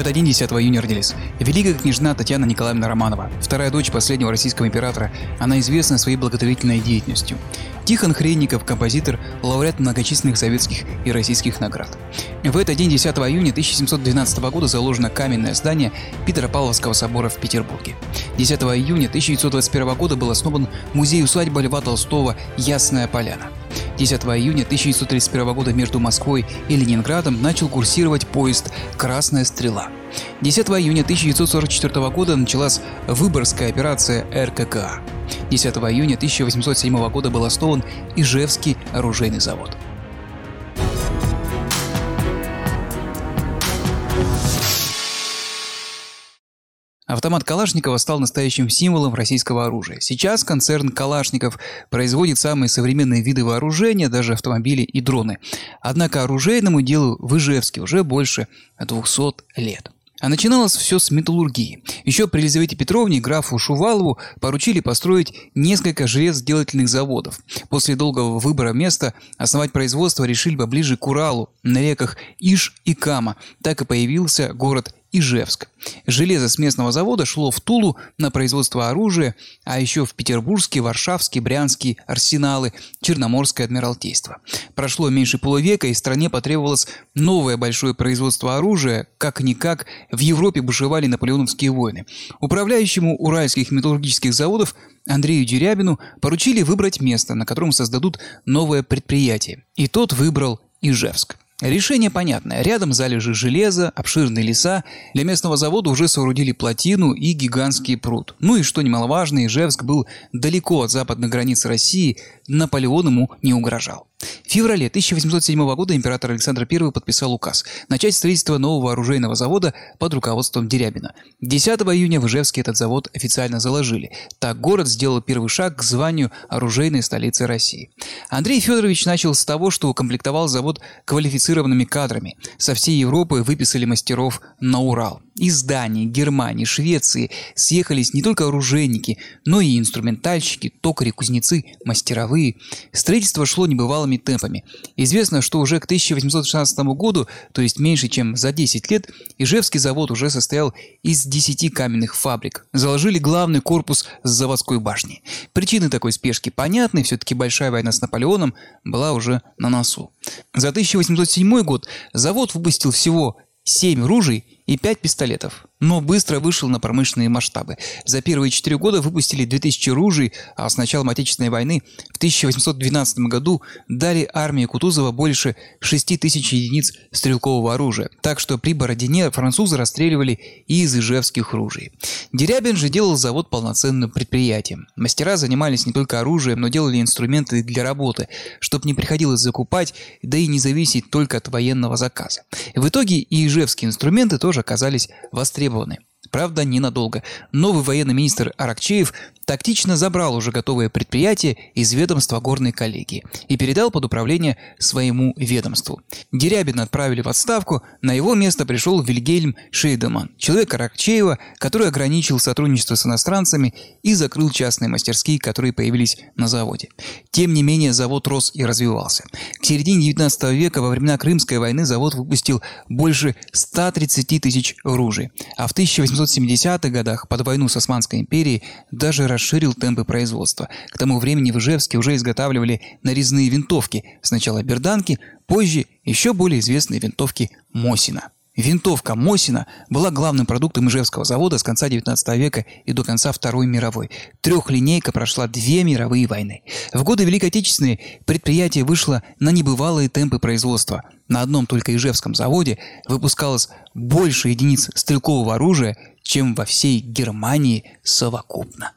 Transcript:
этот день, 10 июня, родились великая княжна Татьяна Николаевна Романова, вторая дочь последнего российского императора. Она известна своей благотворительной деятельностью. Тихон Хренников, композитор, лауреат многочисленных советских и российских наград. В этот день, 10 июня 1712 года, заложено каменное здание Петропавловского собора в Петербурге. 10 июня 1921 года был основан музей-усадьба Льва Толстого «Ясная Поляна». 10 июня 1931 года между Москвой и Ленинградом начал курсировать поезд «Красная стрела». 10 июня 1944 года началась Выборгская операция РККА. 10 июня 1807 года был основан Ижевский оружейный завод. Автомат Калашникова стал настоящим символом российского оружия. Сейчас концерн Калашников производит самые современные виды вооружения, даже автомобили и дроны. Однако оружейному делу в Ижевске уже больше 200 лет. А начиналось все с металлургии. Еще при Елизавете Петровне графу Шувалову поручили построить несколько железоделательных заводов. После долгого выбора места основать производство решили поближе к Уралу, на реках Иж и Кама. Так и появился город Ижевск. Железо с местного завода шло в Тулу на производство оружия, а еще в Петербургский, Варшавский, Брянский арсеналы, Черноморское адмиралтейство. Прошло меньше полувека, и стране потребовалось новое большое производство оружия. Как-никак в Европе бушевали наполеоновские войны. Управляющему уральских металлургических заводов Андрею Дерябину поручили выбрать место, на котором создадут новое предприятие. И тот выбрал Ижевск. Решение понятное. Рядом залежи железа, обширные леса. Для местного завода уже соорудили плотину и гигантский пруд. Ну и что немаловажно, Ижевск был далеко от западных границ России, Наполеон ему не угрожал. В феврале 1807 года император Александр I подписал указ начать строительство нового оружейного завода под руководством Дерябина. 10 июня в Ижевске этот завод официально заложили. Так город сделал первый шаг к званию оружейной столицы России. Андрей Федорович начал с того, что укомплектовал завод квалифицированными кадрами. Со всей Европы выписали мастеров на Урал. Из Дании, Германии, Швеции съехались не только оружейники, но и инструментальщики, токари, кузнецы, мастеровые. Строительство шло небывалыми темпами. Известно, что уже к 1816 году, то есть меньше чем за 10 лет, Ижевский завод уже состоял из 10 каменных фабрик. Заложили главный корпус с заводской башней. Причины такой спешки понятны, все-таки большая война с Наполеоном была уже на носу. За 1807 год завод выпустил всего 7 ружей и 5 пистолетов, но быстро вышел на промышленные масштабы. За первые 4 года выпустили 2000 ружей, а с началом Отечественной войны в 1812 году дали армии Кутузова больше 6000 единиц стрелкового оружия. Так что при Бородине французы расстреливали и из ижевских ружей. Дерябин же делал завод полноценным предприятием. Мастера занимались не только оружием, но делали инструменты для работы, чтобы не приходилось закупать, да и не зависеть только от военного заказа. В итоге и ижевские инструменты тоже оказались востребованы. Правда, ненадолго. Новый военный министр Аракчеев тактично забрал уже готовое предприятие из ведомства горной коллегии и передал под управление своему ведомству. Дерябина отправили в отставку, на его место пришел Вильгельм Шейдеман, человек Аракчеева, который ограничил сотрудничество с иностранцами и закрыл частные мастерские, которые появились на заводе. Тем не менее, завод рос и развивался. К середине 19 века, во времена Крымской войны, завод выпустил больше 130 тысяч ружей, а в 1870-х годах под войну с Османской империей даже расширил темпы производства. К тому времени в Ижевске уже изготавливали нарезные винтовки. Сначала берданки, позже еще более известные винтовки Мосина. Винтовка Мосина была главным продуктом Ижевского завода с конца 19 века и до конца Второй мировой. Трехлинейка прошла 2 мировые войны. В годы Великой Отечественной предприятие вышло на небывалые темпы производства. На одном только Ижевском заводе выпускалось больше единиц стрелкового оружия, чем во всей Германии совокупно.